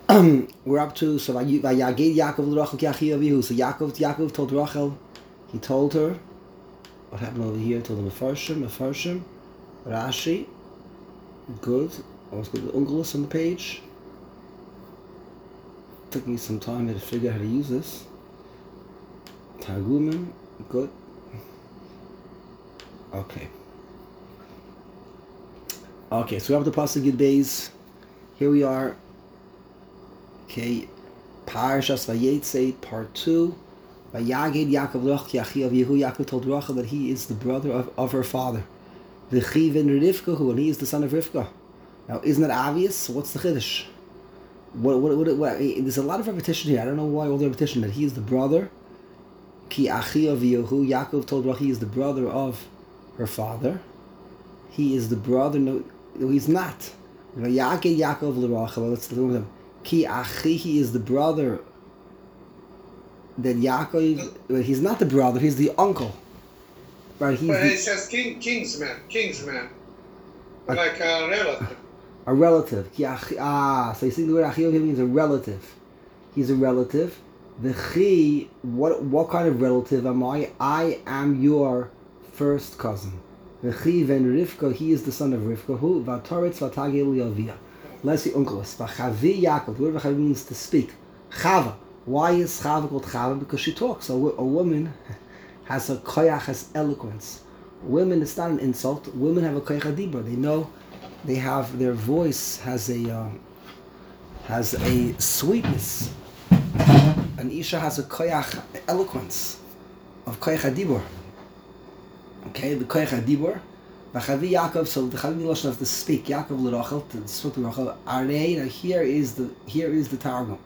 we're up to so Vayagid Yaakov l'Rachel ki achi avihu. So Yaakov told Rachel, he told her what happened over here. Told him Mefarshim, Rashi, good. I was good with Ungelus on the page. Took me some time to figure out how to use this. Targumim, good. Okay. Okay, so we have the Pasuk Yud Beis. Here we are. Okay, Parshas Vayetzei, part 2. Vayagid Yaakov l'Rachel ki achi avihu. Yaakov told Rachel that he is the brother of her father. V'chi ben Rivka, and he is the son of Rivka. Now, isn't that obvious? What's the chiddush? What, there's a lot of repetition here. I don't know why all the repetition. That he is the brother. Ki achi avihu. Yaakov told Rachel he is the brother of her father. He is the brother. No, he's not. Vayagid Yaakov l'Rachel. Let's look at him. Ki achi, he is the brother. That Yaakov, he's not the brother. He's the uncle. Right? But it says kingsman, like a relative. A relative. So you see the word achi means a relative. He's a relative. The chi, what kind of relative am I? I am your first cousin. The chi ven Rivka, he is the son of Rivka. Who? Vatoretz vatagil yavia. Let's see uncles. Vachavi Yaakov. The word vachavi means to speak. Chava. Why is Chava called Chava? Because she talks. A woman has a koyach, has eloquence. Women, it's not an insult. Women have a koyach adibra. They know, they have, their voice has a sweetness. An isha has a koyach eloquence of koyach adibra. Okay, the koyach adibra. Vachavi Yaakov. So the Chavi Miloshon has to speak. Yaakov l'Rachel, to speak to Rachel. Arei. Now here is the Targum.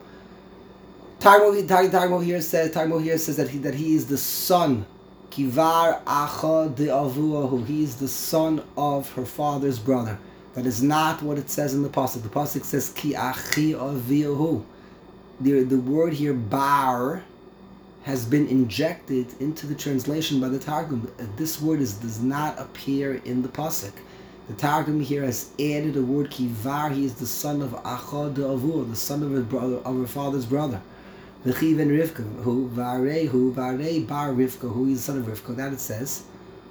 Targum here says that he is the son. Kivar acha de avuahu. He is the son of her father's brother. That is not what it says in the pasuk. The pasuk says ki achi aviahu. The word here bar has been injected into the translation by the Targum. This word does not appear in the pasuk. The Targum here has added the word kivar. He is the son of acha de avuah, the son of her father's brother. V'chi ben Rivka, who varei bar Rivka, who is the son of Rivka. That it says,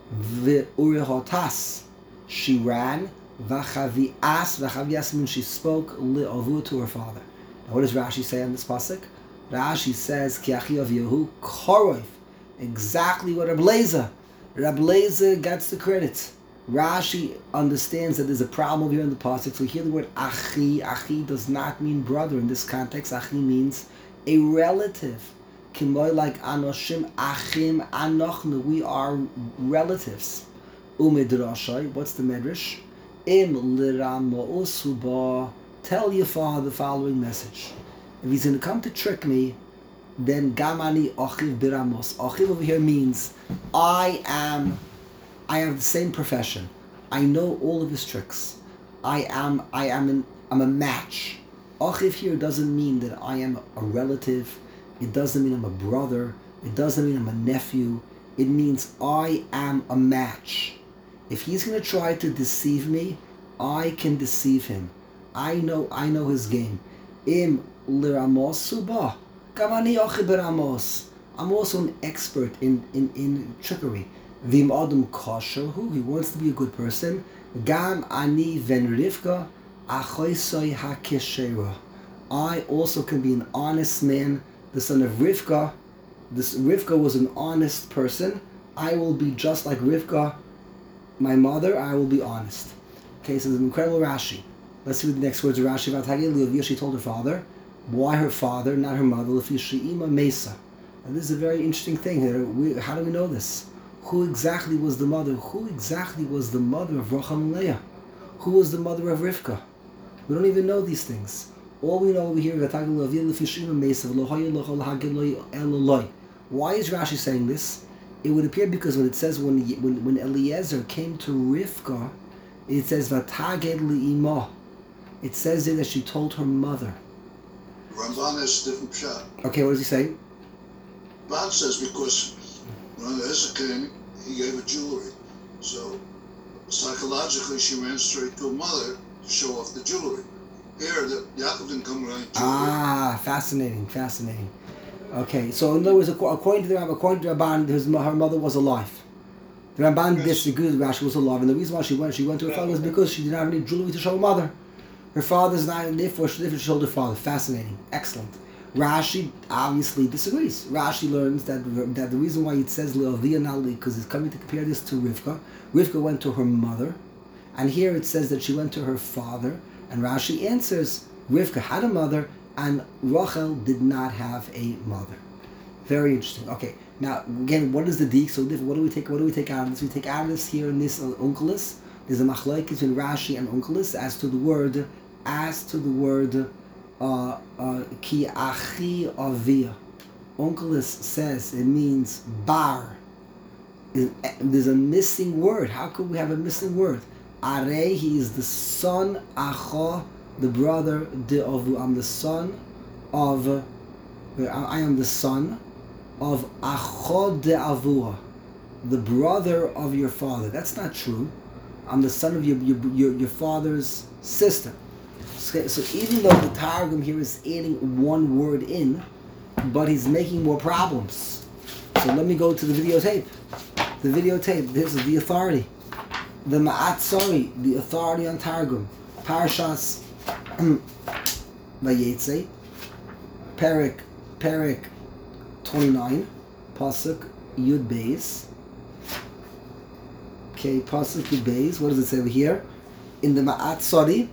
v'urihotas, she ran, v'chavias means she spoke li'avu to her father. Now what does Rashi say on this pasuk? Rashi says, ki achi aviyahu koroif, exactly what Rabbi Lezer gets the credit. Rashi understands that there's a problem here in the pasuk. So here the word achi. Achi does not mean brother in this context. Achi means a relative. Kimoy like anoshim achim anochnu. We are relatives. Umedrashay. What's the medrash? Im liramo usuba. Tell your father the following message. If he's going to come to trick me, then gamani achiv biramos. Achiv over here means I have the same profession. I know all of his tricks. I'm a match. Achiv here doesn't mean that I am a relative. It doesn't mean I'm a brother. It doesn't mean I'm a nephew. It means I am a match. If he's going to try to deceive me, I can deceive him. I know his game. Im liramos suba. Gamani achiv biramos. I'm also an expert in trickery. Vim adam kosher, who he wants to be a good person. Gam ani ven Rivka achoisoi hakeshera. I also can be an honest man, the son of Rivka. This Rivka was an honest person. I will be just like Rivka, my mother. I will be honest. Okay, so there's an incredible Rashi. Let's see what the next words of Rashi. She told her father. Why her father, not her mother? Lefishiima Mesa. And this is a very interesting thing here. How do we know this? Who exactly was the mother? Who exactly was the mother of Rachel and Leah? Who was the mother of Rivka? We don't even know these things. All we know over here is why is Rashi saying this? It would appear because when it says when Eliezer came to Rivka, it says Vataged li'imah. It says there that she told her mother. Ramban has a different shot. Okay, what does he say? Ramban says because when Eliezer came, he gave her jewelry. So psychologically, she ran straight to her mother to show off the jewelry. Here, that Yaakov didn't come around. Fascinating. Okay, so in other words, according to the Ramban, her mother was alive. The Ramban disagrees with Rashi was alive, and the reason why she went to her father was because she didn't have any jewelry to show her mother. Her father's not in there, she showed her father. Fascinating, excellent. Rashi obviously disagrees. Rashi learns that the reason why it says Le'avia not because it's coming to compare this to Rivka. Rivka went to her mother, and here it says that she went to her father. And Rashi answers, Rivka had a mother, and Rachel did not have a mother. Very interesting. Okay, now again, what is the dik? So what do we take out of this? We take out of this here in this Onkelos. There's a machlokes between Rashi and Onkelos as to the word ki achi avia. Onkelos says it means bar. There's a missing word. How could we have a missing word? Are, he is the son, acho, the brother, de avu. I am the son of acho de avua, the brother of your father. That's not true. I'm the son of your father's sister. So even though the Targum here is adding one word in, but he's making more problems. So let me go to the videotape. This is the authority. The Ma'atzari, the authority on Targum. Parshas Vayetze, Perek 29, Pasuk Yud Beis. Okay, Pasuk Yud Beis. What does it say over here? In the Ma'atzari.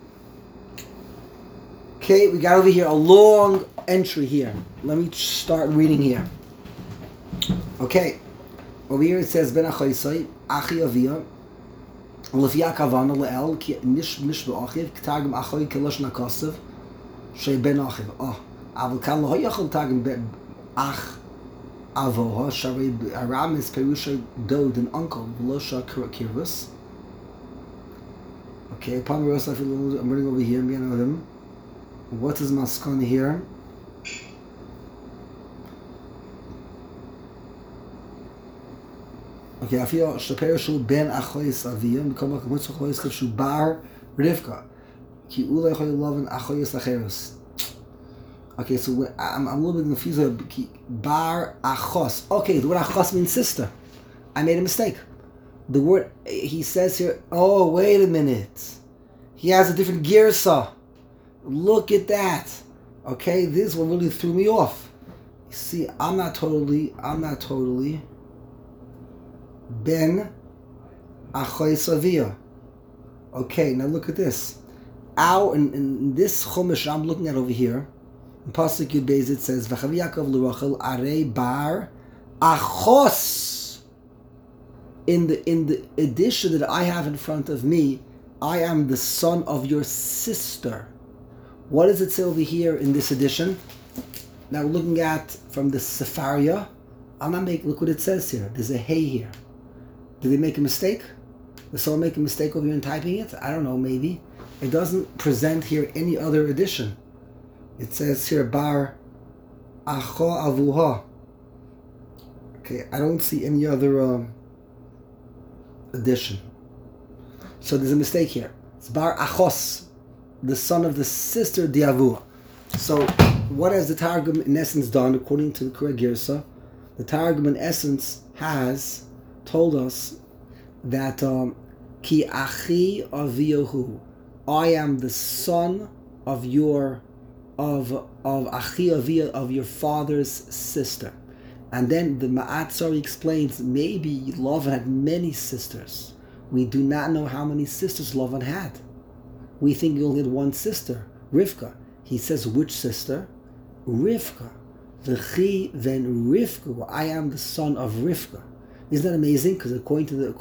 Okay, we got over here a long entry here. Let me start reading here. Okay, over here it says Ben Achaisai, Achi Avia, Lefia Kavana Le'el, Ki Nish Ba'achiv, Targum Achoi Kelosh Nakasav, Shei Ben Achiv. Aval Kan Lo Yachol Targum Ach Avoha, Sharei Aram is Perusha Dod, an uncle, Velosha Kirvus. Okay, upon the rest, I'm running over here, me and him. What is Maskon here? Okay, I feel Shapershu ben Achois Aviyam, become like a Mitzvah Chois Kivshu Bar Rivka. Ki Ulay Choy Lovin Achois Acheros. Okay, so I'm a little bit confused here. Bar Achos. Okay, the word Achos means sister. I made a mistake. The word, he says here, oh, wait a minute. He has a different girsa. Look at that. Okay, this one really threw me off. You see, I'm not totally Ben Achoy Savia. Okay, now look at this. In this Chumash I'm looking at over here, in Pasuk Yud Beis it says, V'chavi Yaakov l'Rachel arei bar achos. In the edition that I have in front of me, I am the son of your sister. What does it say over here in this edition? Now we're looking at from the Sefaria. Look what it says here. There's a hey here. Did they make a mistake? Did someone make a mistake over here in typing it? I don't know, maybe. It doesn't present here any other edition. It says here bar acho avuha. Okay, I don't see any other edition. So there's a mistake here. It's bar achos, the son of the sister Diavua. So what has the Targum in essence done according to the correct Girsa? The Targum in essence has told us that Ki achi aviyahu, I am the son of your achi aviyah, of your father's sister. And then the Ma'atzari explains maybe Lavan had many sisters. We do not know how many sisters Lavan had. We think he only had one sister, Rivka. He says, which sister? Rivka. V'chi ven Rivka. I am the son of Rivka. Isn't that amazing? Because according to the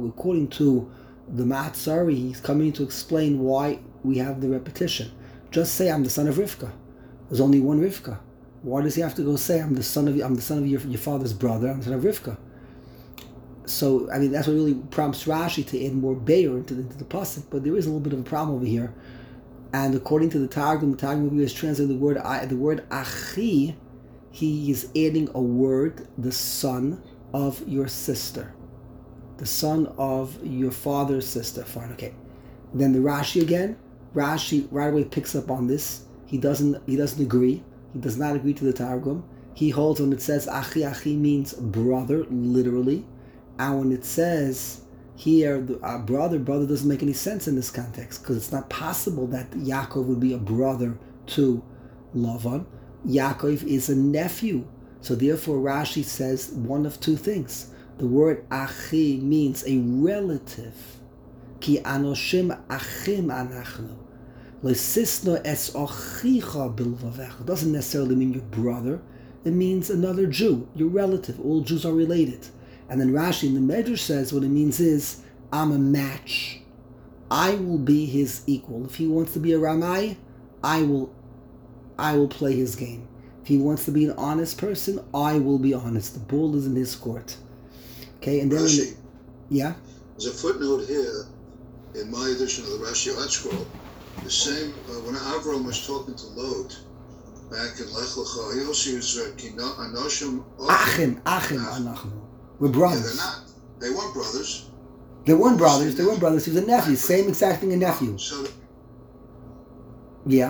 Ma'atzari, he's coming to explain why we have the repetition. Just say I'm the son of Rivka. There's only one Rivka. Why does he have to go say I'm the son of your father's brother? I'm the son of Rivka. So I mean that's what really prompts Rashi to add more Beir into the pasuk. But there is a little bit of a problem over here. And according to the Targum is translating the word achi. He is adding a word, the son of your sister, the son of your father's sister. Fine, okay. Then the Rashi again, Rashi right away picks up on this. He doesn't agree. He does not agree to the Targum. He holds when it says achi, achi means brother, literally. And when it says here, brother doesn't make any sense in this context, because it's not possible that Yaakov would be a brother to Lavan. Yaakov is a nephew. So therefore Rashi says one of two things. The word achi means a relative. Ki anoshim achim anachnu. Lesisno es ochicha bilvavecha. Doesn't necessarily mean your brother. It means another Jew, your relative. All Jews are related. And then Rashi in the Medrash says what it means is, I'm a match. I will be his equal. If he wants to be a Ramai, I will play his game. If he wants to be an honest person, I will be honest. The ball is in his court. Okay, and then Rashi, yeah. there's a footnote here in my edition of the Rashi Art Scroll. The same when Avram was talking to Lot back in Lech Lecha, he also used Anoshim Achim anachnu. We're brothers. Yeah, they're not. They weren't brothers. They weren't brothers. He was a nephew. Same exact thing, a nephew. So, yeah.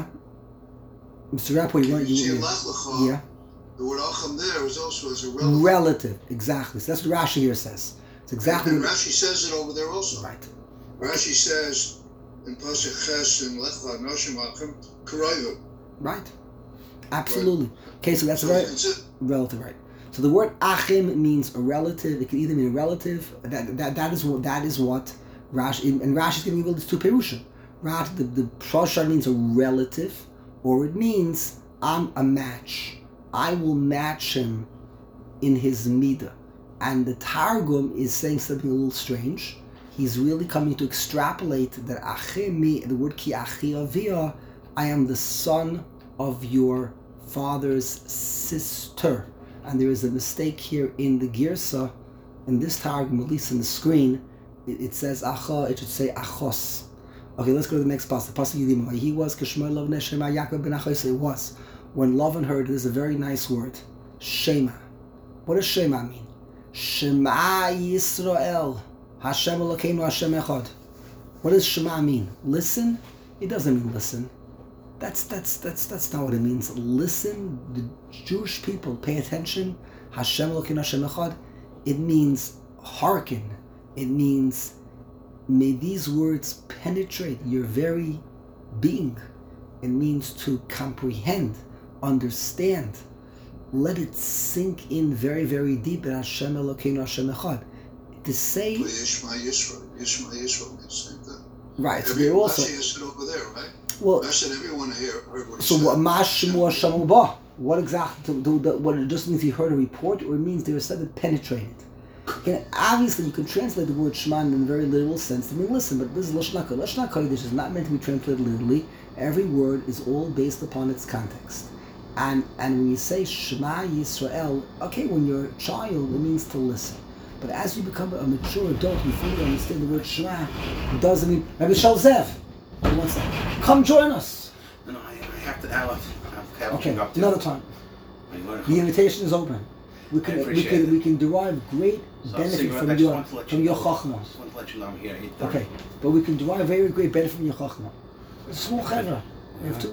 Mr. Rapport, you want see in you? Lech Lecha, Yeah. the word Achim there is also as a relative. Relative, exactly. So that's what Rashi here says. It's exactly. And Rashi says it over there also. Right. Rashi says in Pasuk Ches in Lech Lecha Anoshim Achim Karayvu. Right. Absolutely. Right. Okay, so that's So right. it's it. Relative, right. So the word achim means a relative. It can either mean a relative. That is what Rashi, and Rashi's going to give us two perushim. The Shashar means a relative, or it means I'm a match. I will match him in his midah. And the Targum is saying something a little strange. He's really coming to extrapolate that achim, the word ki achi avia, I am the son of your father's sister. And there is a mistake here in the Girsa, in this Targum, at least in the screen, it says acha, it should say achos. Okay, let's go to the next pasuk. Pasuk Yidima. He was Kishma Lavan Shema Yaakov ben Achos. It was. When Lavan heard, this is a very nice word, Shema. What does Shema mean? Shema Yisrael. Hashem Elokeinu Hashem Echad. What does Shema mean? Listen? It doesn't mean listen. That's not what it means. Listen, the Jewish people, pay attention. Hashem Elokeinu Hashem Echad. It means hearken. It means may these words penetrate your very being. It means to comprehend, understand. Let it sink in very, very deep in Hashem Elokeinu Hashem Echad. To say Yishma Yisrael means the same thing. Right, so they're also Rashi over there, right? well. I said everyone here heard what he So said. what Mashmu Hashem Ba? What exactly? What it just means he heard a report, or it means they were said that penetrated. Okay, obviously, you can translate the word Shema in a very literal sense to mean listen, but this is Lashon HaKodesh. Lashon HaKodesh is not meant to be translated literally. Every word is all based upon its context. And when you say Shema Yisrael, okay, when you're a child, it means to listen. But as you become a mature adult, you fully understand the word Shema. It doesn't mean Rabbi Shalzev. One second. Come join us. No, I have to. I have Okay, up to another time. The invitation is open. We can derive great benefit from your chachma. Just want to let you know I'm here. Okay, but we can derive very great benefit from your chachma. It's a small chevra. We have two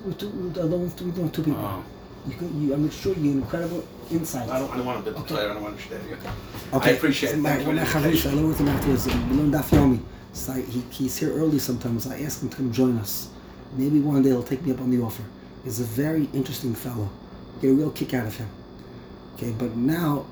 people. Oh. I'm sure you incredible insight. I don't want to be clear. I don't understand you. Okay. I appreciate it. Thanks for the invitation. I learned with him afterwards. We learned Daf Yomi. So he's here early sometimes. I asked him to come join us. Maybe one day he'll take me up on the offer. He's a very interesting fellow. Get a real kick out of him. Okay, but now,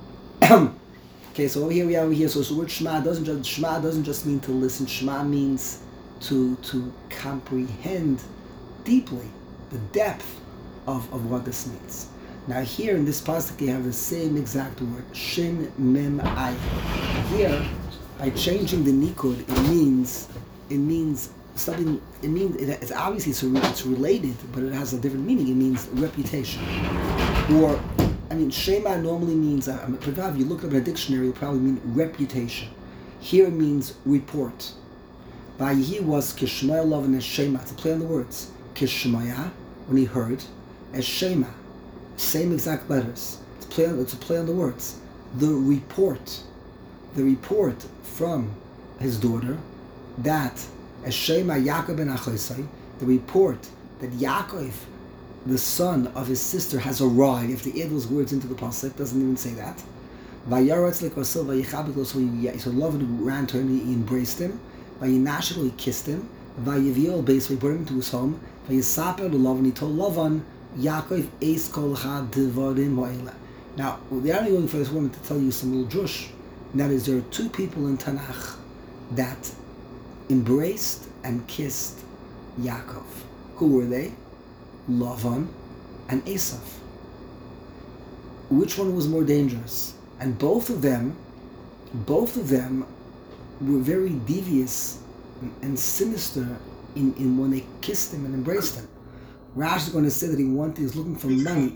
okay, so over here. So the word Shema doesn't just mean to listen. Shema means to comprehend deeply the depth of what this means. Now here in this pasuk you have the same exact word, Shin Mem Ayin. Here, by changing the nikud, it means something. It's obviously it's related, but it has a different meaning. It means reputation, or Shema normally means. If you look up in a dictionary, it will probably mean reputation. Here it means report. Vayihi was Kishmaya Lov and Shema. It's a play on the words. Kishmaya, when he heard, as Shema, same exact letters. It's a play on the words. The report from his daughter, that as Shema Yaakov ben Achosai, the report that Yaakov, the son of his sister, has arrived. If they add those words into the pasuk, doesn't even say that. So Lavan ran to him, he embraced him. He kissed him. He brought him to his home. He told Lavan, Yaakov eis kol ha devarim ha'ela. Now, they're only going for this woman to tell you some little drush. And that is, there are two people in Tanakh that embraced and kissed Yaakov. Who were they? Lavan and Esav. Which one was more dangerous? And both of them were very devious and sinister in when they kissed him and embraced him. Rash is going to say that he was looking for money.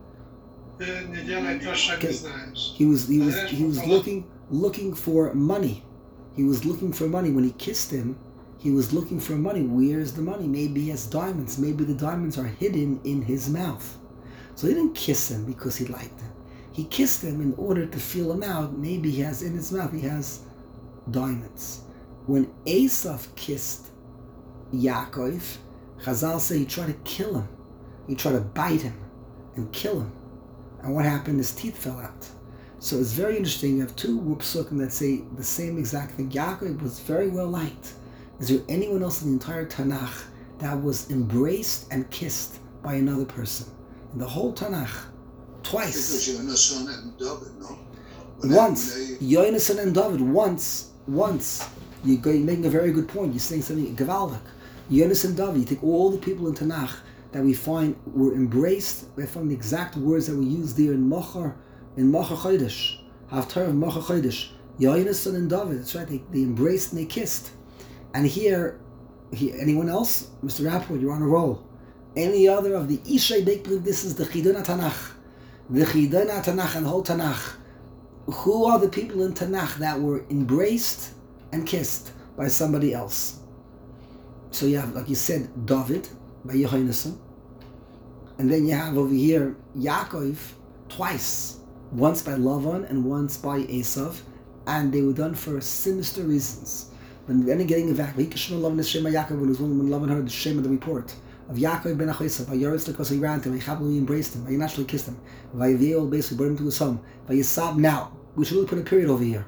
He was looking for money. He was looking for money when he kissed him. He was looking for money. Where's the money? Maybe he has diamonds. Maybe the diamonds are hidden in his mouth. So he didn't kiss him because he liked him. He kissed him in order to feel him out. Maybe he has in his mouth, he has diamonds. When Esav kissed Yaakov, Chazal say he tried to kill him. He tried to bite him and kill him. And what happened? His teeth fell out. So it's very interesting. You have two psukim that say the same exact thing. Yaakov was very well liked. Is there anyone else in the entire Tanakh that was embraced and kissed by another person? In the whole Tanakh, twice. Because Yonasan and David, no? Once. Yonasan and David, once. You're making a very good point. You're saying something Gavaldik. Yonasan and David, you take all the people in Tanakh that we find were embraced from the exact words that we use there in Machar Chodesh, Haftarah of Machar Chodesh. Yonasan and David, that's right, they embraced and they kissed. And here, anyone else? Mr. Rapport, you're on a roll. Any other of the Ishay Beit Brit, this is the Chidon HaTanakh. The Chidon HaTanakh and the whole Tanakh. Who are the people in Tanakh that were embraced and kissed by somebody else? So you have, like you said, David by Yehonasan. And then you have over here Yaakov twice. Once by Lavan and once by Esav. And they were done for sinister reasons. When then getting it back, when Lavan heard the shame of the report of Yaakov ben Achosav, because he ran to him, he embraced him, he naturally kissed him, basically brought him to his home. Now, we should really put a period over here.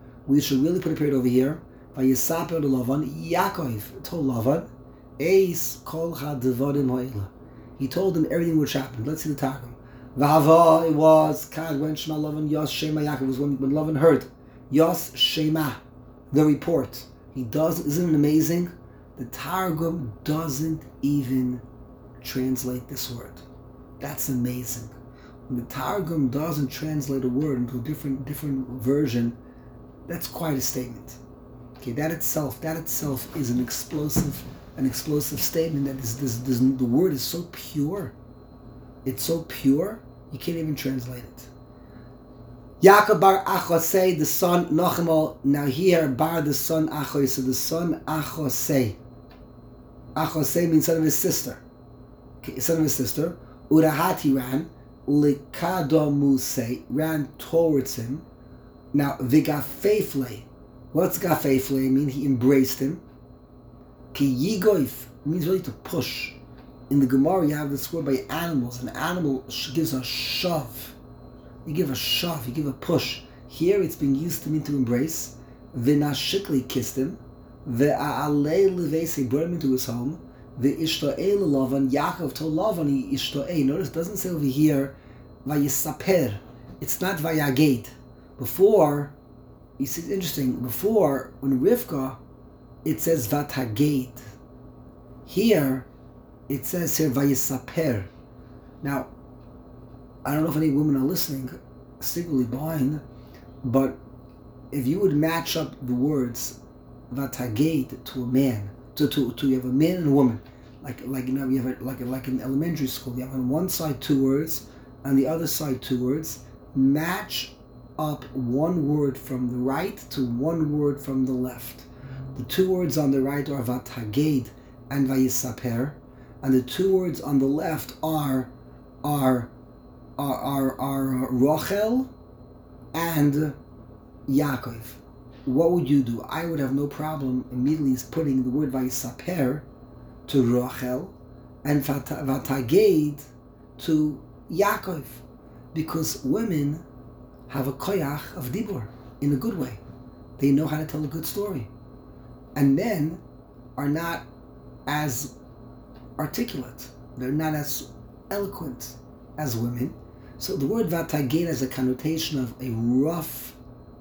Vayisapel to Lavan, Yaakov told Lavan, Eis kol ha-devarim ha'ela. He told him everything which happened. Let's see the Targum. V'hava, it was, Kad, when Shema Lavan, Yos Shema Yaakov, was when Lavan heard, Yos Shema, the report. Isn't it amazing? The Targum doesn't even translate this word. That's amazing. When the Targum doesn't translate a word into a different version, that's quite a statement. Okay, that itself is an explosive statement. That the word is so pure. It's so pure, you can't even translate it. Yaakov bar Achosei, the son Nochmal. Now here, bar the son Achosei, so the son Achosei. Achosei means son of his sister. Okay, son of his sister. Urahati ran, Likadomusei, ran towards him. Now, Vigafefle. What's Gafefle mean? He embraced him. Ki Yigoif means really to push. In the Gemara, you have this word by animals. An animal gives a shove. You give a shove, you give a push. Here it's being used to mean to embrace. V'nashikli kissed him. Ve'a'alei levesi brought him into his home. Ve'ishto'ei l'Lavan, Yaakov told Lavan he ishto'ei. Notice it doesn't say over here vayisaper. It's not vayaged. Before, you see, it's interesting. Before, when Rivka, it says vataged. Here, it says here vayisaper. Now, I don't know if any women are listening, secretly blind, but if you would match up the words vataged to a man, to you have a man and a woman, like you know, you have like in elementary school, you have on one side 2 words, on the other side 2 words. Match up one word from the right to one word from the left. The 2 words on the right are vataged and vayisaper, and the 2 words on the left are Rachel and Yaakov. What would you do? I would have no problem immediately putting the word vayisaper to Rachel, and Vataged to Yaakov, because women have a koyach of dibur in a good way. They know how to tell a good story, and men are not as articulate. They're not as eloquent as women. So the word Vataged has a connotation of a rough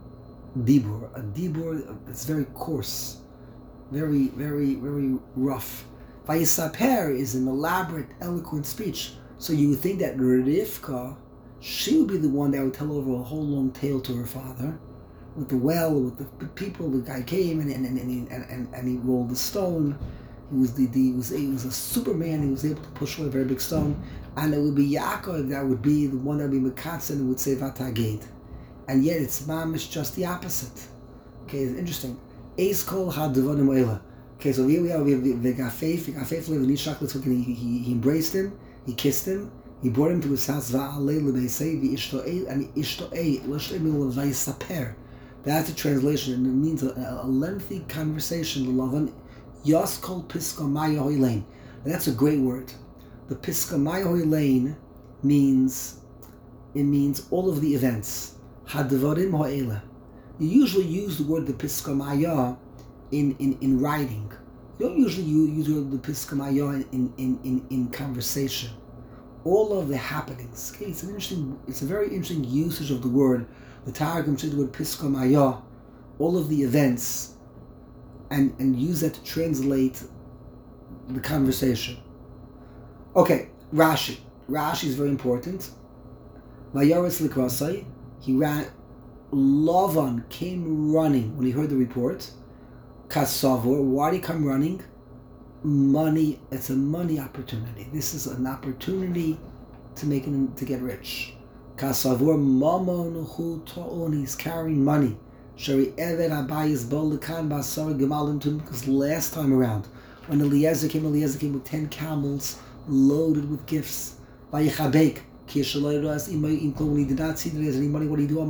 dibur, a dibur that's very coarse, very, very, very rough. Vayisaper is an elaborate, eloquent speech. So you would think that Rivka, she would be the one that would tell over a whole long tale to her father, with the well, with the people. The guy came and he rolled the stone. He was a Superman. He was able to push away a very big stone, and it would be Yaakov that would be the one that would be Mekatz and would say Vataged, and yet it's mamish just the opposite. Okay, it's interesting. Eis kol ha'devarim oila. Okay, so here we have V'gafeif le'v'nishach l'tzvokin. He embraced him, he kissed him, he brought him to his house. Va'alei l'beisei v'ishto'ei and ishto'ei l'shleimil l'vaysaper. That's a translation, and it means a lengthy conversation. L'lavan yas kol piska maya hoilein. That's a great word. The piska maya hoilein means all of the events. Ha'devarim ha'ela. You usually use the word the piska maya in writing. You don't usually use the piska maya in conversation. All of the happenings. Okay, it's a very interesting usage of the word. The Targum says the word piska maya, all of the events, and use that to translate the conversation. Okay, Rashi. Rashi is very important. Vayaretz likrasai. He ran. Lavan came running when he heard the report. Kasavor, why did he come running? Money. It's a money opportunity. This is an opportunity to get rich. Kasavor mamon hu ta'on. He's carrying money. Shari Eved Abayis Bolikan Basar Gemalim Tum. Because last time around, when Eliezer came with 10 camels loaded with gifts. Vayichabek. When he did not see that there's any money, what did he do?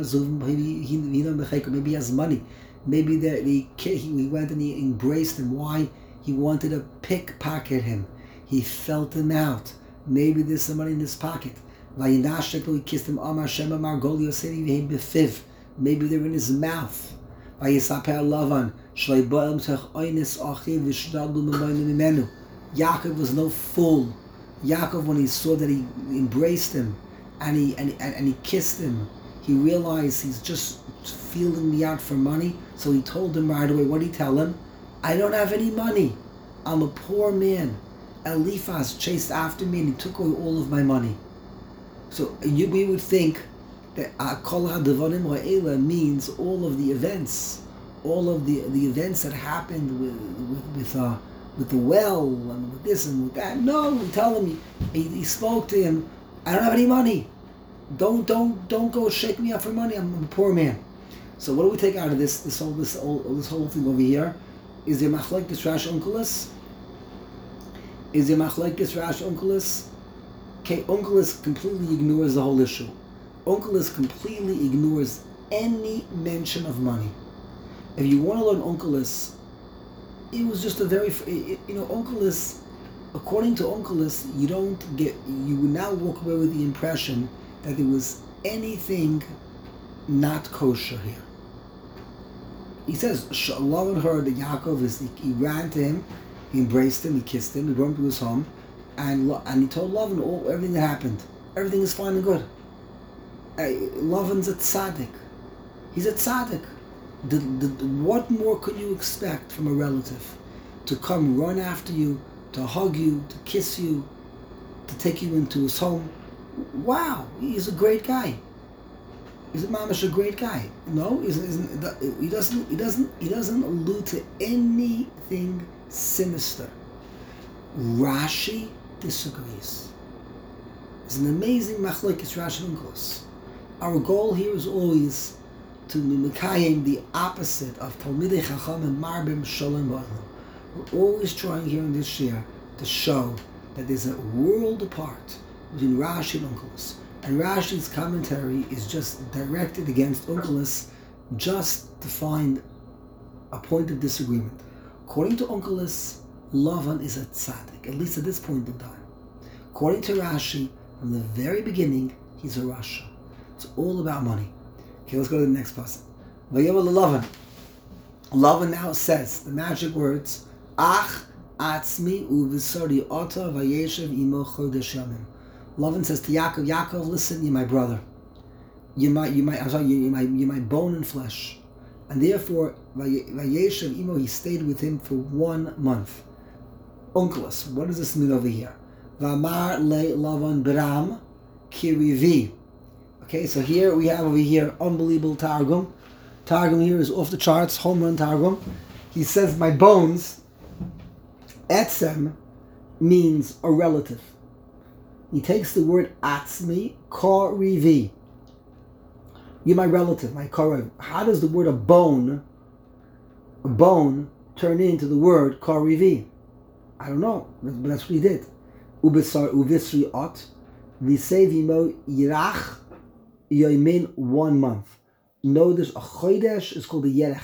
Maybe he has money. Maybe that he went and he embraced him. Why? He wanted to pickpocket him. He felt him out. Maybe there's some money in his pocket. He kissed him. Maybe they're in his mouth. Yaakov was no fool. Yaakov, when he saw that he embraced him and he kissed him, he realized he's just feeling me out for money. So he told him right away. What did he tell him? I don't have any money. I'm a poor man. Eliphaz chased after me and he took away all of my money. So we would think that Kol HaDevarim Ha'ela means all of the events, the events that happened with the well and with this and with that. No, we tell him, he spoke to him, I don't have any money. Don't go shake me up for money. I'm a poor man. So what do we take out of this whole thing over here? Is there machlokes Rashi Onkelos? Is there machlokes Rashi Onkelos? Okay, Onkelos completely ignores the whole issue. Onkelos completely ignores any mention of money. If you want to learn Onkelos, it was just a very, Onkelos, according to Onkelos, you would now walk away with the impression that there was anything not kosher here. He says, Lavan heard that Yaakov he ran to him, he embraced him, he kissed him, he brought him to his home, and he told Lavan everything that happened. Everything is fine and good. Lavan's a tzaddik. He's a tzaddik. What more could you expect from a relative? To come run after you, to hug you, to kiss you, to take you into his home. Wow, he's a great guy. He's a mamash, a great guy. No, he doesn't allude to anything sinister. Rashi disagrees. It's an amazing machlokes Rashi and Onkelos. Our goal here is always to mimikayim the opposite of Talmidei Chacham and Marbim Shalom Ba'alam. We're always trying here in this year to show that there's a world apart between Rashi and Onkelos. And Rashi's commentary is just directed against Onkelos just to find a point of disagreement. According to Onkelos, Lavan is a tzaddik, at least at this point in time. According to Rashi, from the very beginning, he's a Rasha. It's all about money. Okay, let's go to the next pasuk. Vayomer Lavan. Lavan now says the magic words, Ach atzmi uvisori ota vayeshev imo chodesh yamim. Lavan says to Yaakov, Yaakov, listen, you're my brother. You're my bone and flesh. And therefore, vayeshev imo, he stayed with him for 1 month. Unkelus, what does this mean over here? Vamar le Lavan Bram kirivi. Okay, so here we have over here unbelievable Targum. Targum here is off the charts, home run Targum. He says, my bones, etzem, means a relative. He takes the word atzmi, korivi. You're my relative, my koriv. How does the word a bone turn into the word korivi? I don't know, but that's what he did. Ubisar uvisri ot, visevimo yirach, yoimin 1 month. Notice a chodesh is called a yerech.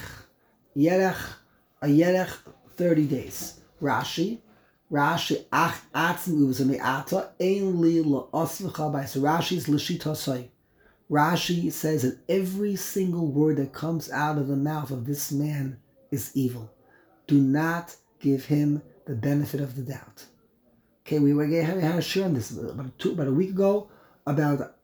A yerech, 30 days. Rashi, ach atzim uvasame ata, ein li la'asvcha by. So Rashi's l'shita say. Rashi says that every single word that comes out of the mouth of this man is evil. Do not give him the benefit of the doubt. Okay, we had a share on this about a week ago about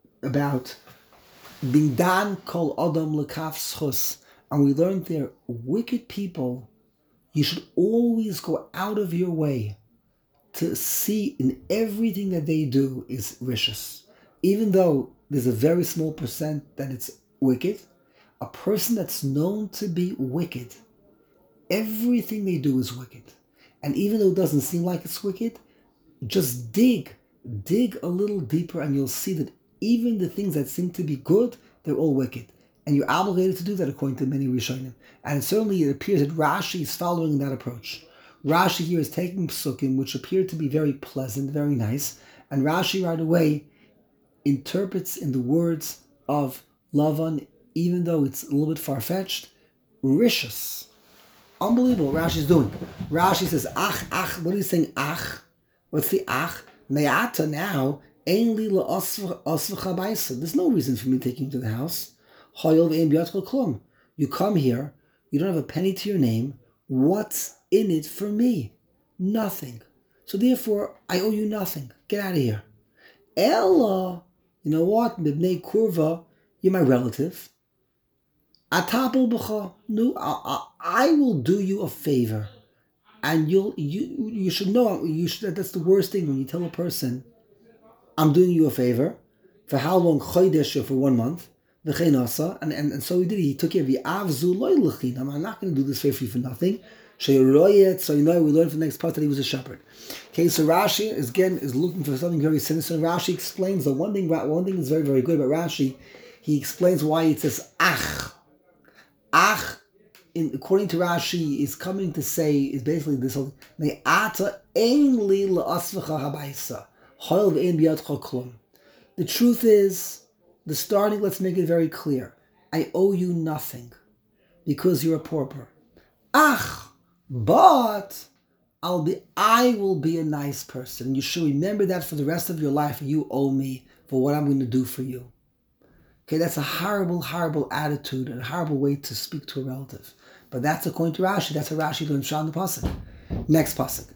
Bindan kol adam lekaf schus, and we learned there, wicked people, you should always go out of your way to see in everything that they do is vicious. Even though there's a very small percent that it's wicked, a person that's known to be wicked, everything they do is wicked. And even though it doesn't seem like it's wicked, just dig a little deeper and you'll see that even the things that seem to be good, they're all wicked. And you're obligated to do that according to many Rishonim. And certainly it appears that Rashi is following that approach. Rashi here is taking psukim which appear to be very pleasant, very nice, and Rashi right away interprets in the words of Lavan, even though it's a little bit far-fetched, rishus. Unbelievable what Rashi's doing. Rashi says, ach, what are you saying, ach? What's the ach? Me'ata now, ein li la'asvcha b'aisa. There's no reason for me taking you to the house. Hoyol ve'en b'yatchol klum. You come here, you don't have a penny to your name. What's in it for me? Nothing. So therefore, I owe you nothing. Get out of here. Ella, you know what? Mibnei kurva, you're my relative. Atapel b'cha. No, I will do you a favor. And you should know, that's the worst thing when you tell a person, I'm doing you a favor. For how long? Chodesh, for 1 month. And so he did. He took care of you. I'm not going to do this favor for you for nothing. So we learn from the next part that he was a shepherd. Okay, so Rashi is looking for something very sinister. Rashi explains the one thing is very, very good about Rashi. He explains why it says ach. Ach, according to Rashi, is coming to say, is basically this whole me'ata ein li la'asvcha habaysa hoil ve'en b'yadcha klum. The truth is, the starting, let's make it very clear. I owe you nothing because you're a pauper. Ach, but I will be a nice person. You should remember that for the rest of your life. You owe me for what I'm going to do for you. Okay, that's a horrible, horrible attitude and a horrible way to speak to a relative. But that's according to Rashi. That's what Rashi learned from the pasuk. Next pasuk.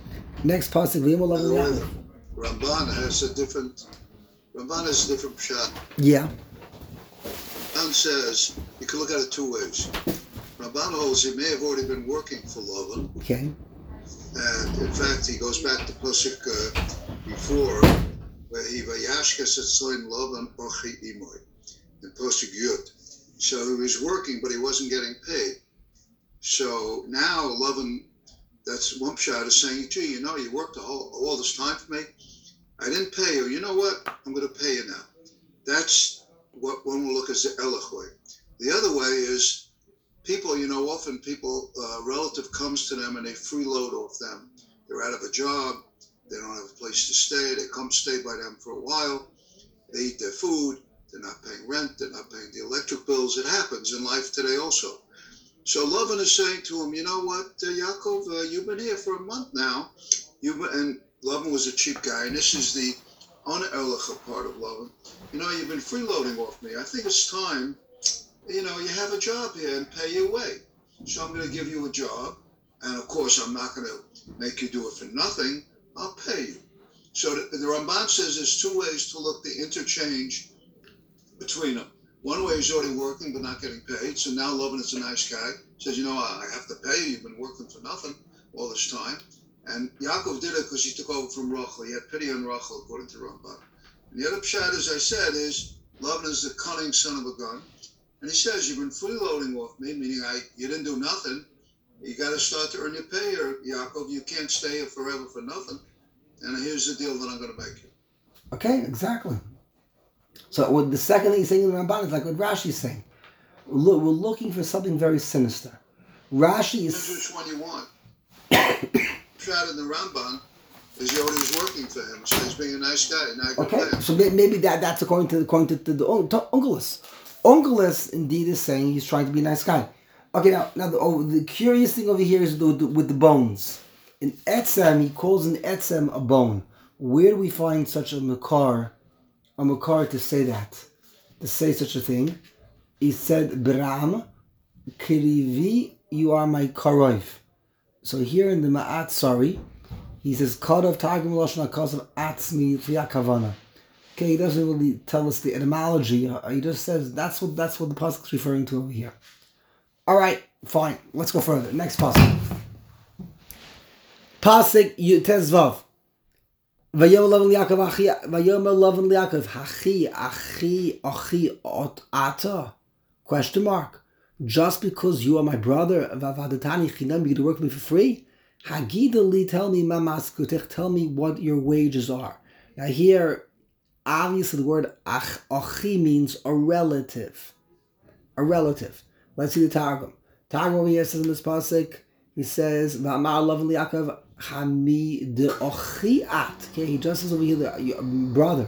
Ramban has a different pshat. Yeah. Ramban says you can look at it 2 ways. Ramban holds he may have already been working for Lavan. Okay. And in fact, he goes back to pasuk before, where he vayashkes etzlein Lavan ochi imoy in pasuk Yud. So he was working, but he wasn't getting paid. So now Lavan, that's one pshat, is saying, gee, you worked all this time for me. I didn't pay you. You know what? I'm going to pay you now. That's what one will look as the Elech way. The other way is people, often people, relative comes to them and they freeload off them. They're out of a job. They don't have a place to stay. They come stay by them for a while. They eat their food. They're not paying rent. They're not paying the electric bills. It happens in life today also. So Lavan is saying to him, you know what, Yaakov, you've been here for a month now. And Lavan was a cheap guy, and this is the un-Elicha part of Lavan. You've been freeloading off me. I think it's time, you have a job here and pay your way. So I'm going to give you a job, and of course I'm not going to make you do it for nothing. I'll pay you. So the Ramban says there's two ways to look the interchange between them. One way he's already working but not getting paid. So now Lavan is a nice guy. Says, I have to pay you. You've been working for nothing all this time. And Yaakov did it because he took over from Rachel. He had pity on Rachel, according to Ramban. And the other pshat, as I said, is Lavan is the cunning son of a gun. And he says, you've been freeloading off me, meaning you didn't do nothing. You got to start to earn your pay here, Yaakov. You can't stay here forever for nothing. And here's the deal that I'm going to make you. Okay, exactly. So what the second thing he's saying in the Ramban is like what Rashi's saying. We're looking for something very sinister. Rashi is... Which one you want. Pshat in the Ramban is he already was working for him, so he's being a nice guy. Okay, so maybe that's according to the Onkelos. Onkelos indeed is saying he's trying to be a nice guy. Okay, now the curious thing over here is with the bones. In Etzem, he calls an Etzem a bone. Where do we find such a makar to say that? To say such a thing? He said, Bram, Kirivi, you are my karoif. So here in the Ma'at, he says, Karav Targum Lashon HaKasav Atzmi Kavana. Okay, he doesn't really tell us the etymology. He just says that's what the pasuk is referring to over here. All right, fine. Let's go further. Next pasuk. Pasuk Yutezvav. Vayomer Lavan Liakov Achi ot ata? Question mark. Just because you are my brother, Vavadatani Chinam, you get to work with me for free? Hagidali, tell me Mamaskutech, tell me what your wages are. Now here, obviously the word achi means a relative. A relative. Let's see the Targum. Targum over here says in this pasuk, he says, Va'amar Lavan Liakov Hami de Ochiat. Okay, he just says over here, your brother.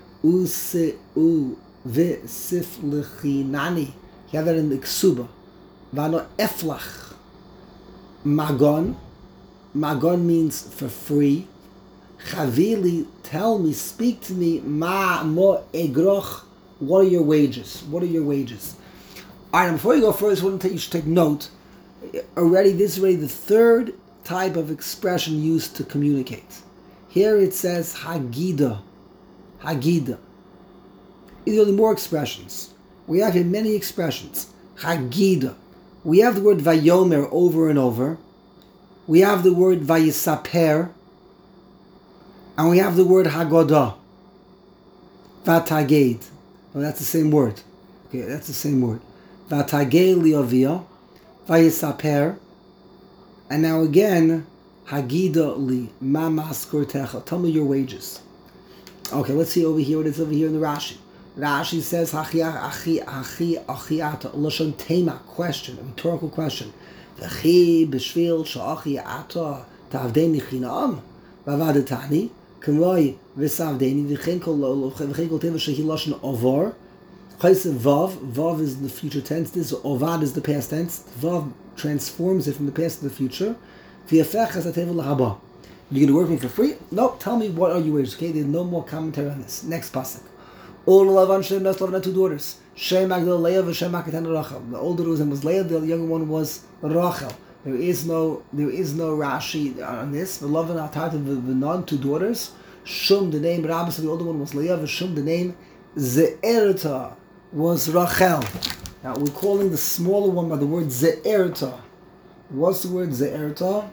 Visiflechinani. You have that in the Ksuba. Vano Eflach. Magon. Magon means for free. Chavili, tell me, speak to me. Ma mo egroch. What are your wages? What are your wages? All right, before you go further, you should take note. This is already the third type of expression used to communicate. Here it says Hagida. Hagida. There are more expressions. We have here many expressions. Hagida. We have the word Vayomer over and over. We have the word Vayisaper. And we have the word Hagodah. Vataged. Oh, that's the same word. Okay, that's the same word. Vataged liovia. Vayisaper. And now again, Hagida li. Mamaskortecha. Tell me your wages. Okay, let's see over here what it's over here in the Rashi. Rashi says, Achiata, Lashon Tema, question, a rhetorical question. V'chi b'shvil she'achiata ta'avdeni chinam, v'avadatani, k'moi v'savdeni, v'chen kol teva shehi Lashon Ovor, Chayse Vav is the future tense, this Ovad is the past tense, Vav transforms it from the past to the future, v'yafech as ateva l'haba. You're going to work me for free? No, tell me what are your wages, okay? There's no more commentary on this. Next pasuk. All Lavan Shem Lavan had two daughters. Shem Magdal Leah v'Shem Makatan Rachel. The older one was Leah, the younger one was Rachel. There is no Rashi on this. The Lavan had the non two daughters. Shum, the name Rabbi, so the older one was Leah. V'Shum, the name Ze'erta was Rachel. Now we're calling the smaller one by the word Ze'erta. What's the word Ze'erta?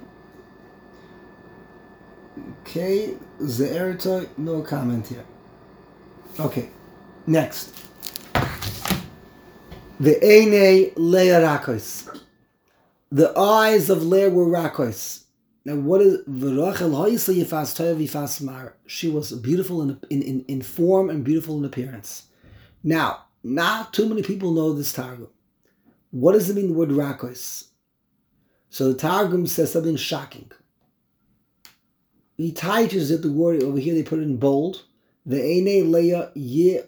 Okay, Ze'erta, no comment here. Okay. Next, the Eine Leah Rakos. The eyes of Leah were Rakos. Now, what is V'Rachel Ha'isa Yifas Toya V'Yifas Mar? She was beautiful in form and beautiful in appearance. Now, not too many people know this Targum. What does it mean, the word Rakos? So the Targum says something shocking. He teaches it, the word over here, they put it in bold. The Eine Leah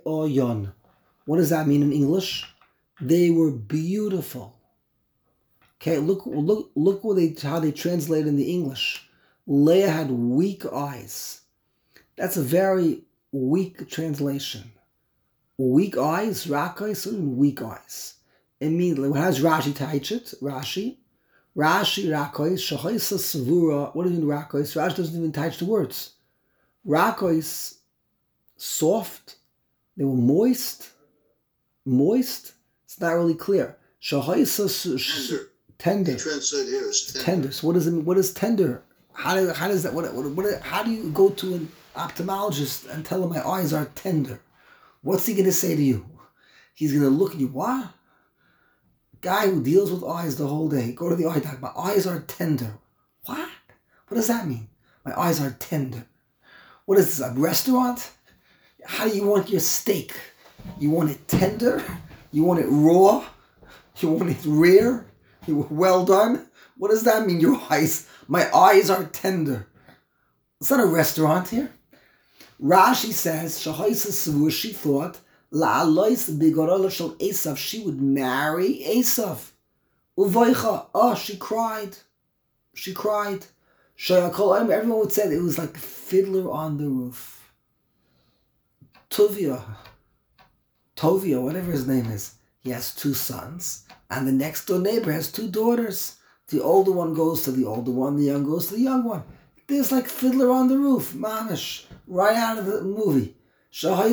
Ye'oyon. What does that mean in English? They were beautiful. Okay, look how they translate in the English. Leah had weak eyes. That's a very weak translation. Weak eyes, rakais, what do you mean weak eyes? It means, how does Rashi teach it? Rashi, rakais, shachaisa savura. What do you mean rakais? Rashi doesn't even teach the words. Rakais, soft. They were moist. It's not really clear. Shachaisa tender. He translated here as Tender. So what does it mean? What is tender? How does that? How do you go to an ophthalmologist and tell him my eyes are tender? What's he going to say to you? He's going to look at you. What? Guy who deals with eyes the whole day. Go to the eye doctor. My eyes are tender. What? What does that mean? My eyes are tender. What is this, a restaurant? How do you want your steak? You want it tender? You want it raw? You want it rare? Well done? What does that mean, your eyes? My eyes are tender. It's not a restaurant here. Rashi says, she thought, Esav, she would marry Esav. She cried. Everyone would say that it was like Fiddler on the Roof. Tovia, whatever his name is, he has 2 sons, and the next door neighbor has 2 daughters. The older one goes to the older one, the young goes to the young one. There's like Fiddler on the Roof, mamish, right out of the movie. She would cry,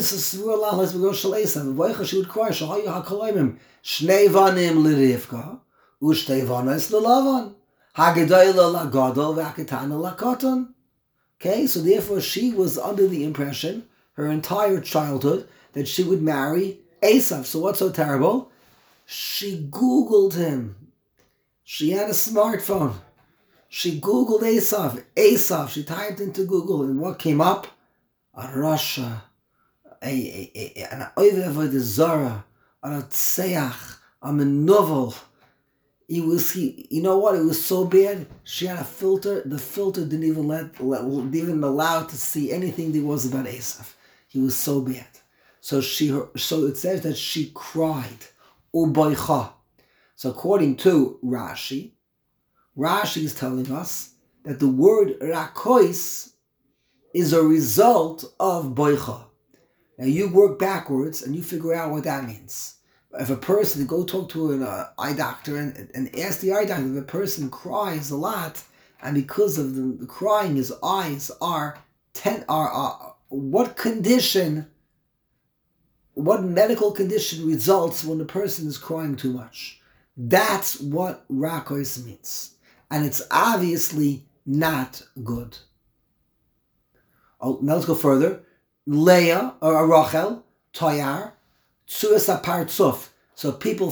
Shnei vanim l'Rivka, u'shtei vanos l'Lavan, hagedayla l'Gadol v'haketana l'Katan. Okay, so therefore she was under the impression, her entire childhood, that she would marry Esav. So what's so terrible? She Googled him. She had a smartphone. She Googled Esav. She typed into Google, and what came up? A Rasha, an Oivev de Zara, a Tseach, a Menovel. You know what? It was so bad. She had a filter. The filter didn't even allow to see anything there was about Esav. He was so bad. So it says that she cried. Ubaycha. So according to Rashi is telling us that the word rakois is a result of boicha. Now you work backwards and you figure out what that means. If a person, go talk to an eye doctor and ask the eye doctor if a person cries a lot, and because of the crying, his eyes are what medical condition results when the person is crying too much? That's what rakois means. And it's obviously not good. Oh, now let's go further. Leah, or Rachel, Toyar, Tsuras HaPartzuf. So people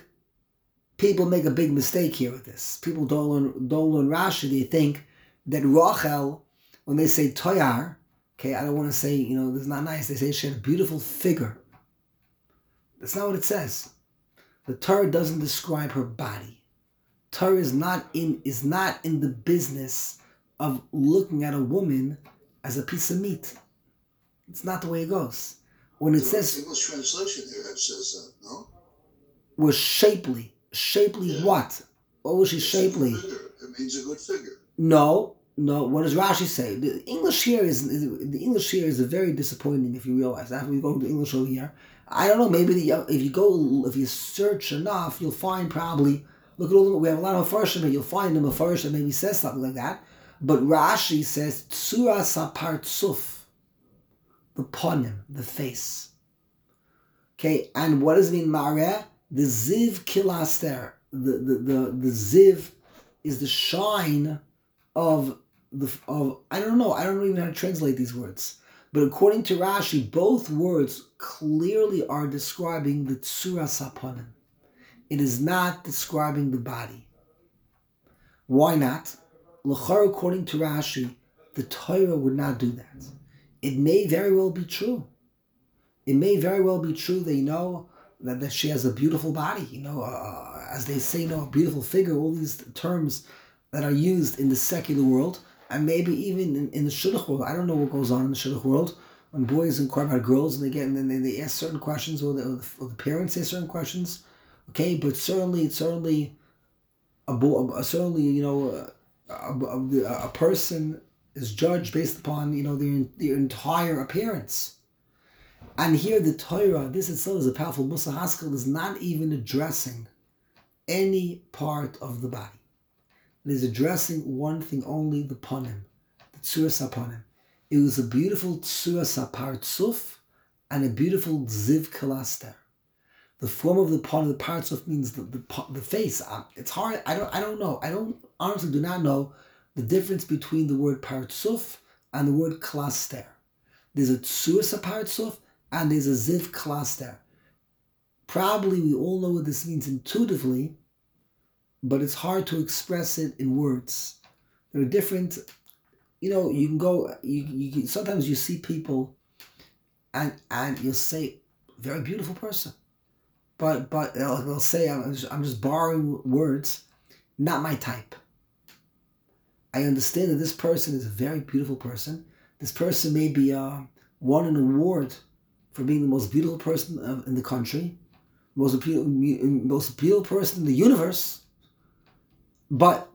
make a big mistake here with this. People don't learn Rashi. They think that Rachel, when they say Toyar, okay, I don't want to say, this is not nice. They say she had a beautiful figure. That's not what it says. The Torah doesn't describe her body. Torah is not in the business of looking at a woman as a piece of meat. It's not the way it goes. When it says English translation here that says that, no? Was shapely. Shapely what? What was she shapely? It means a good figure. No. What does Rashi say? The English here is a very disappointing. If you realize after we go to English over here, I don't know. Maybe if you search enough, you'll find probably. Look at all. We have a lot of Mepharshim, but you'll find a Mepharshim that maybe says something like that. But Rashi says Tsuras HaPartzuf, the ponim, the face. Okay, and what does it mean, Mareh? The ziv kilaster. The ziv is the shine of I don't know. I don't even know how to translate these words. But according to Rashi, both words clearly are describing the tsuras haponim. It is not describing the body. Why not? L'char, according to Rashi, the Torah would not do that. It may very well be true. It may very well be true that, that she has a beautiful body, as they say, a beautiful figure, all these terms that are used in the secular world, and maybe even in the shidduch world. I don't know what goes on in the shidduch world when boys inquire about girls and they ask certain questions, or the parents say certain questions. Okay, but certainly, certainly, a person is judged based upon, their entire appearance. And here the Torah, this itself is a powerful Musar Haskel, is not even addressing any part of the body. It is addressing one thing only, the panim, the tzuras hapanim. It was a beautiful tzuras hapartzuf and a beautiful ziv kalaster. The form of the panim, the partzuf means the face. It's hard. I don't know. I honestly do not know the difference between the word partzuf and the word klaster. There's a tzuras hapartzuf and there's a ziv klaster. Probably we all know what this means intuitively, but it's hard to express it in words. There are different, you can go, you sometimes you see people and you'll say, very beautiful person. But they'll say, I'm just borrowing words, not my type. I understand that this person is a very beautiful person. This person maybe won an award for being the most beautiful person in the country, most beautiful person in the universe. But,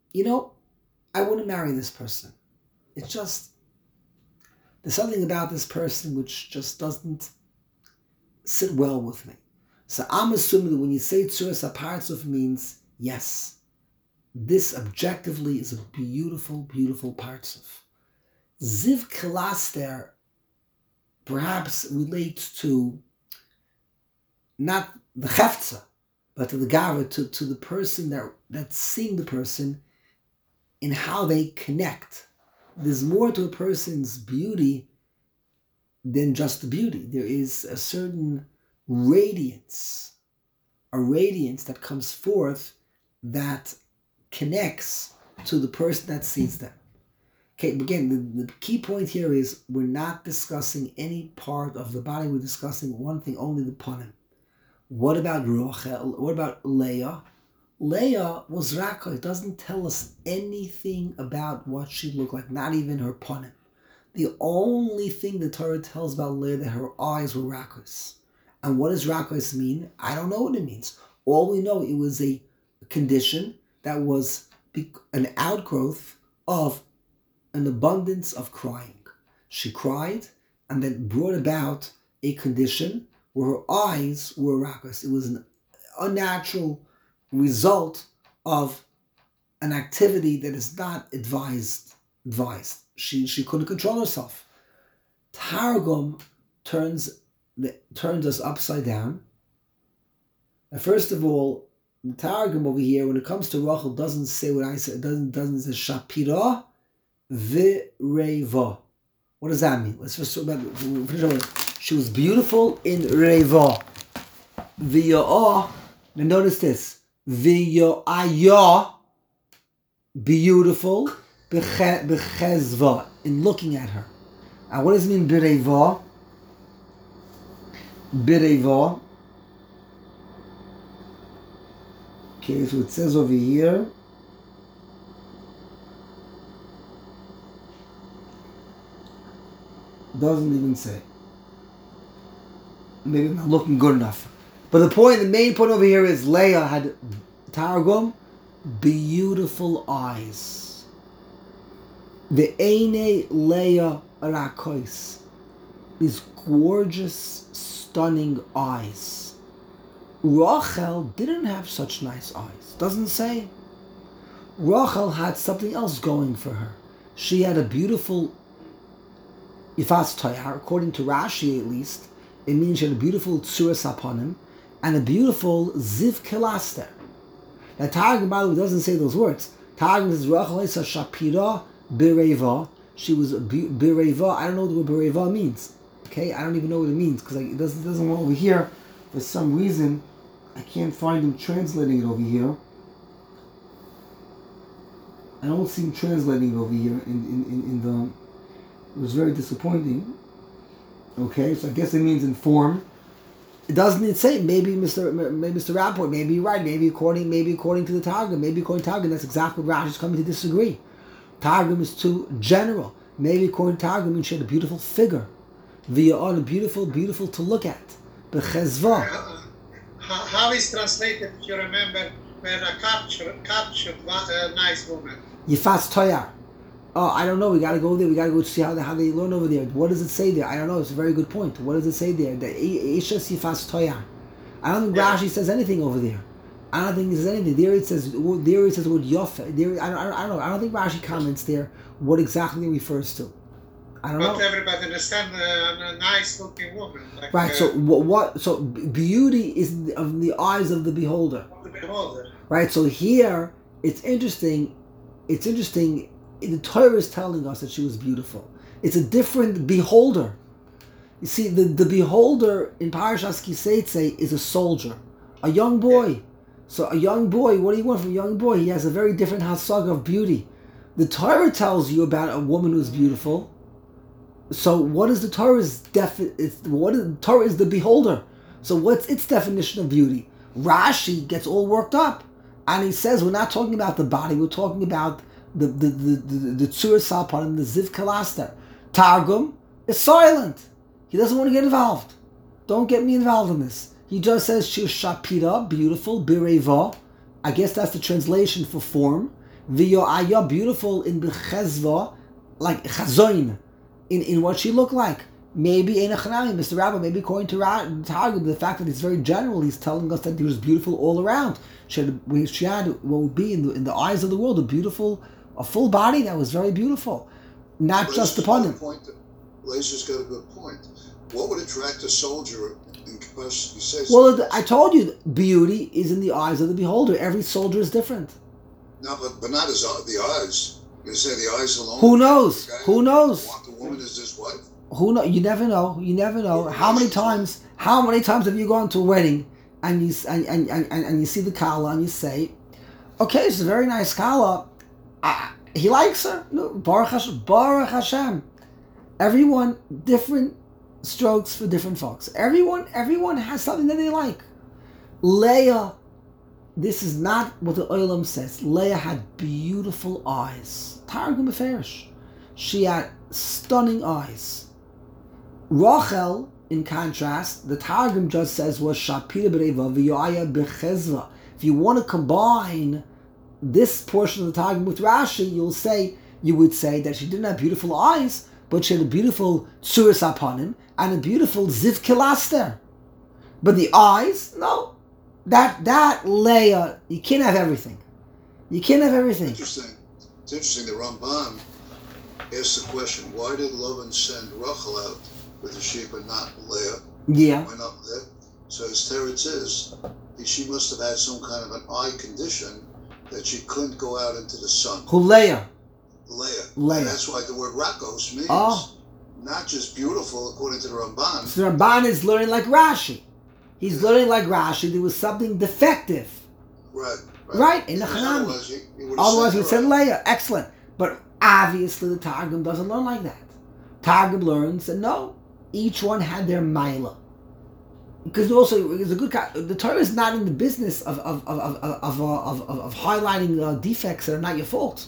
I wouldn't marry this person. It's just, there's something about this person which just doesn't sit well with me. So I'm assuming that when you say tzuras hapartzuf means, yes, this objectively is a beautiful, beautiful partzuf. Ziv kalaster perhaps relates to not the chefza, but to the gava, to the person that's seeing the person in how they connect. There's more to a person's beauty than just the beauty. There is a certain radiance that comes forth that connects to the person that sees them. Okay, again, the key point here is we're not discussing any part of the body. We're discussing one thing only, the panim. What about Rachel? What about Leah? Leah was Raka. It doesn't tell us anything about what she looked like, not even her panim. The only thing the Torah tells about Leah that her eyes were Rakos. And what does Rakos mean? I don't know what it means. All we know, it was a condition that was an outgrowth of an abundance of crying. She cried and then brought about a condition where her eyes were Rakos. It was an unnatural result of an activity that is not advised. She couldn't control herself. Targum turns us upside down. Now, first of all, the Targum over here, when it comes to Rachel, doesn't say what I said. It doesn't say Shapira v'Reva. What does that mean? Let's first talk about. She was beautiful in Reva. V'Ya'ah. Now notice this. V'Ya'ah, beautiful, b'chezva, in looking at her. And what does it mean b'Reva? B'Reva. Okay, so it says over here. Doesn't even say. Maybe I'm not looking good enough. But the main point over here is Leah had, Targum, beautiful eyes. The Eine Leah Rakos. These gorgeous, stunning eyes. Rachel didn't have such nice eyes. Doesn't say. Rachel had something else going for her. She had a beautiful Yifas Tayar, according to Rashi at least. It means she had a beautiful tzuras hapanim and a beautiful ziv kelaster. Now Targum, by the way, doesn't say those words. Targum says Rachel is a shapira bireva. She was a bireva. I don't know what bireva means. Okay, I don't even know what it means because it doesn't go over here. For some reason, I can't find him translating it over here. I don't see him translating it over here in the. It was very disappointing. Okay, so I guess it means inform. It doesn't say. Maybe Mr. Rapport. Maybe you're right. Maybe according to the Targum. Maybe according to Targum, that's exactly what Rashi is coming to disagree. Targum is too general. Maybe according to Targum, she had a beautiful figure. V'ya'ah, beautiful to look at. B'chezva. How is translated? If you remember, when a captured a nice woman. Yifas Toyar. Oh, I don't know. We got to go there. We got to go see how they learn over there. What does it say there? I don't know. It's a very good point. What does it say there? The Ishas Yifas Toyar. I don't think Rashi says anything over there. I don't think he says anything. There it says the word Yofa. There, I don't know. I don't think Rashi comments there what exactly it refers to. I don't know. Not everybody understands a nice looking woman. Like, Right. So what? So beauty is of the eyes of the beholder. the beholder. Right. So here it's interesting. It's interesting. The Torah is telling us that she was beautiful. It's a different beholder. You see, the beholder in Parashas Kiseitze is a soldier, a young boy. So a young boy, what do you want from a young boy? He has a very different hasag of beauty. The Torah tells you about a woman who's beautiful. So what is the Torah's Torah is the beholder. So what's its definition of beauty? Rashi gets all worked up, and he says we're not talking about the body. We're talking about the tzur salpan, the ziv kalaster. Targum is silent. He doesn't want to get involved. Don't get me involved in this. He just says she was shapira, beautiful, bireva. I guess that's the translation for form. V'yo'aya, beautiful in bechezva, like chazoin, in what she looked like. Maybe in a chanami, Mr. Rabbi, maybe according to Targum, the fact that it's very general, he's telling us that he was beautiful all around. She had what would be in the eyes of the world a full body that was very beautiful, not just upon him. Laser's got a good point. What would attract a soldier in capacity? Well, I told you, beauty is in the eyes of the beholder. Every soldier is different. No, but not as the eyes. You say the eyes alone. Who knows? Who knows? Want the woman as his wife? Who know? You never know. You never know. How many times have you gone to a wedding and you see the kala and you say, okay, it's a very nice kala. He likes her. No, Baruch Hashem. Everyone different strokes for different folks. Everyone has something that they like. Leah, this is not what the Olam says. Leah had beautiful eyes. Targum Beferish. She had stunning eyes. Rachel, in contrast, the Targum just says was Shapira B'Reva V'Yo'aya B'Chezva. If you want to combine this portion of the Targum with Rashi, you would say that she didn't have beautiful eyes, but she had a beautiful tzuris aponim and a beautiful ziv kilaster. But the eyes, no. That Leah, you can't have everything. You can't have everything. Interesting. It's interesting. The Ramban asked the question: why did Lavan send Rachel out with the sheep and not Leah? Yeah. Why not Leah? So his teretz is she must have had some kind of an eye condition that she couldn't go out into the sun. Who Leah? Leah. And that's why the word rakos means not just beautiful according to the Ramban. So the Ramban is learning like Rashi. He's learning like Rashi. There was something defective. Right. In the Chanami. Otherwise, we said Leah. Excellent. But obviously, the Targum doesn't learn like that. Targum learns that no, each one had their Maila. Because also, it's a good. The Torah is not in the business of highlighting defects that are not your fault.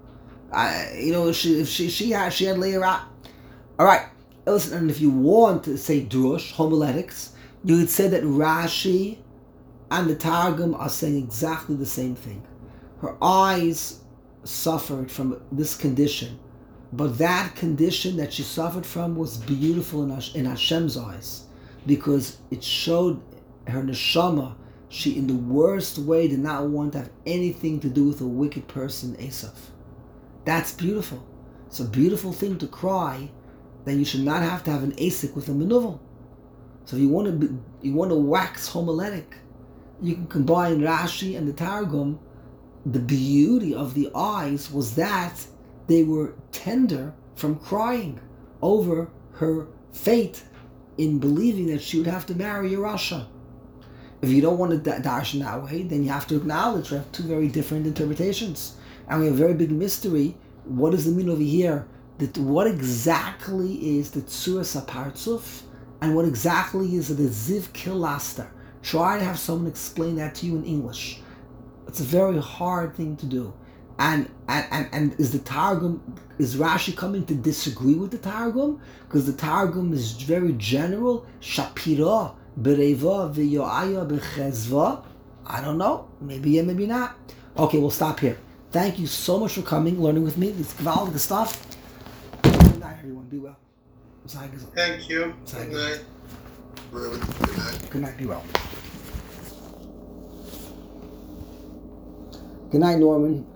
She had Leah. All right. Listen, and if you want to say drush homiletics, you would say that Rashi and the Targum are saying exactly the same thing. Her eyes suffered from this condition, but that condition that she suffered from was beautiful in Hashem's eyes, because it showed her neshama. She, in the worst way, did not want to have anything to do with a wicked person, Esav. That's beautiful. It's a beautiful thing to cry that you should not have to have an Asik with a menuvel. So if you want to wax homiletic, you can combine Rashi and the Targum. The beauty of the eyes was that they were tender from crying over her fate in believing that she would have to marry a Rasha. If you don't want to darshan that way, then you have to acknowledge we have two very different interpretations. And we have a very big mystery. What does it mean over here? What exactly is the Tzuras HaPartzuf? And what exactly is the Ziv Kilaster? Try to have someone explain that to you in English. It's a very hard thing to do. And is Rashi coming to disagree with the Targum? Because the Targum is very general. Shapira, Bereva, V'yo'aya, B'chezva. I don't know. Maybe yeah, maybe not. Okay, we'll stop here. Thank you so much for coming, learning with me. This gewaldige stuff. Good night, everyone. Be well. Thank you. Good night. Good night. Good night. Be well. Good night, Norman.